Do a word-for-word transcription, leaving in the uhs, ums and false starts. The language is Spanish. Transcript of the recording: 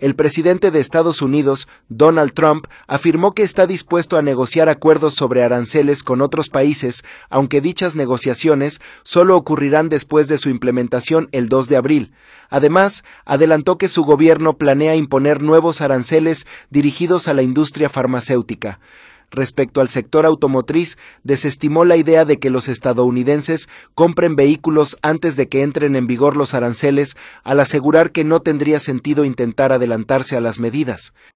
el presidente de Estados Unidos, Donald Trump, afirmó que está dispuesto a negociar acuerdos sobre aranceles con otros países, aunque dichas negociaciones solo ocurrirán después de su implementación el dos de abril. Además, adelantó que su gobierno planea imponer nuevos aranceles dirigidos a la industria farmacéutica. Respecto al sector automotriz, desestimó la idea de que los estadounidenses compren vehículos antes de que entren en vigor los aranceles, al asegurar que no tendría sentido intentar adelantarse a las medidas.